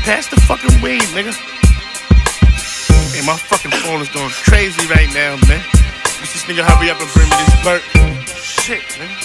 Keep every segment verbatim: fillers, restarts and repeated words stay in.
Pass the fucking weed, nigga. Hey, my fucking phone is going crazy right now, man. Wish this nigga hurry up and bring me this Burt. Shit, nigga.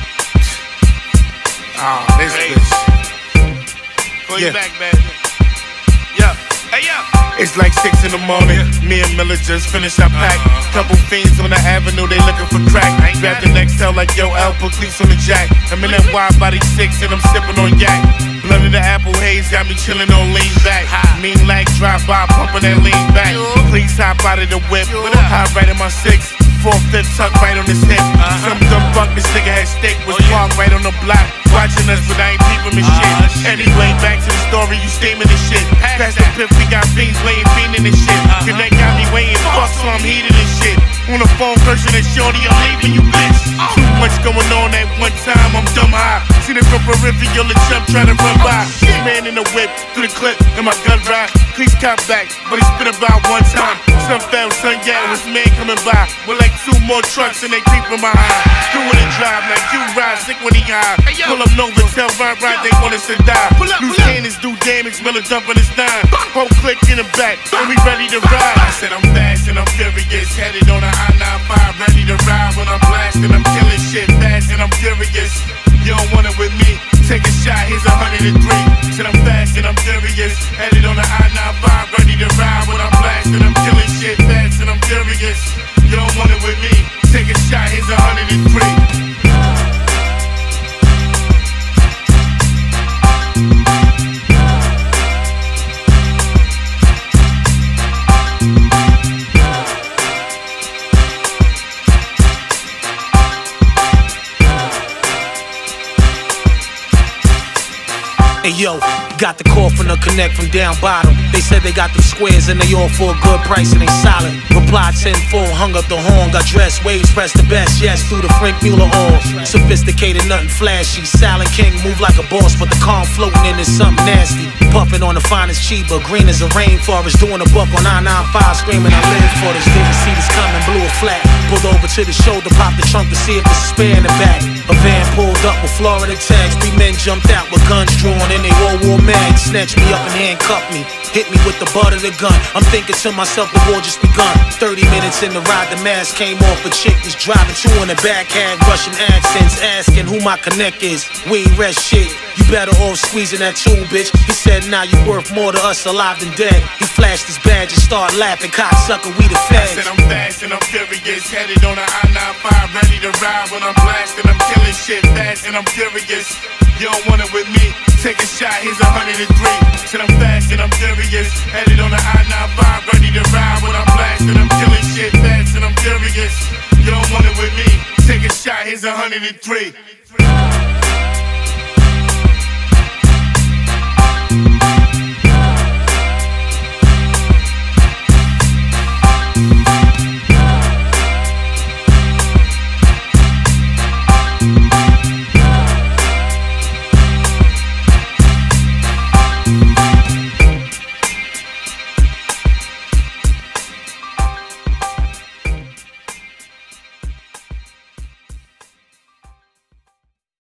Ah, oh, this bitch. Call you yeah. back, man. Yeah. Hey, yeah. It's like six in the morning. Me and Miller just finished our pack. Couple fiends on the avenue, they looking for crack. Grab the next tail like yo, L, put cleats on the jack. I'm in that wide body six and I'm sipping on yak. Blood of the apple haze got me chillin' on lean back. Mean like drive by, pumping that lean back. Please hop out of the whip. High right in my six. Four fifth tuck right on his hip. Some dumb fuck this nigga had stick. Was parked right on the block. Watching us, but I ain't peeping his shit. Anyway, back to the story, you steaming this shit. Pass the pip, we got fiends laying fiending this shit. Connect got me waiting, fuck, so I'm heating this shit. On the phone, cursing that shorty, I'm leaving you, bitch. Too much going on at one time, I'm dumb high. See the from peripheral, the chump trying to run by. Man in the whip, through the clip, and my gun ride. Please cop back, but he spit about one time. Some fell, son, yeah, it was man coming by. With like two more trucks and they creeping behind. Doing the drive like you ride, sick when he high. Pull up Nova, tell Ryan Ryan they want us to die. Loose cannons do damage, Miller dumping his nine. Whole click in the back, and we ready to ride. I said I'm fast and I'm furious, headed on the I ninety-five, ready to ride. When I'm blasting, I'm killing shit fast and I'm furious. You don't want it with me, take a shot, here's a hundred and three. Said I'm fast and I'm furious, headed on the I ninety-five, ready to ride. When I'm blasting, I'm killing shit fast and I'm furious. You don't want it with me, take a shot, here's a hundred and three. Hey yo, got the call from the connect from down bottom. They said they got them squares and they all for a good price and they solid. Reply ten four, hung up the horn, got dressed, waves pressed the best, yes, through the Frank Mueller on. Sophisticated, nothing flashy. Silent king, move like a boss, but the calm floating in is something nasty. Puffin' on the finest Chiba, green as a rainforest, doing a buck on I ninety-five, screaming I live for this. Didn't see this coming, blew it flat. Pulled over to the shoulder, popped the trunk to see if there's a spare in the back. A van pulled up with Florida tags, three men jumped out with guns drawn. And they all wore mags, snatched me up and handcuffed me. Hit me with the butt of the gun. I'm thinking to myself, the war just begun. Thirty minutes in the ride, the mask came off. A chick was driving, two in the back, had Russian accents, asking who my connect is. We ain't rest shit, you better off squeezing that tool, bitch. He said, nah, you worth more to us alive than dead. He flashed his badge and started laughing, cocksucker, we the feds. I said I'm fast and I'm furious, headed on the I ninety-five, ready to ride. When I'm blasting, I'm killing shit fast and I'm furious. You don't want it with me, take a shot, here's a hundred and three. Said I'm fast and I'm furious, headed on the I ninety-five, ready to ride. When I'm blasting, I'm killing shit fast and I'm furious. You don't want it with me, take a shot, here's a hundred and three.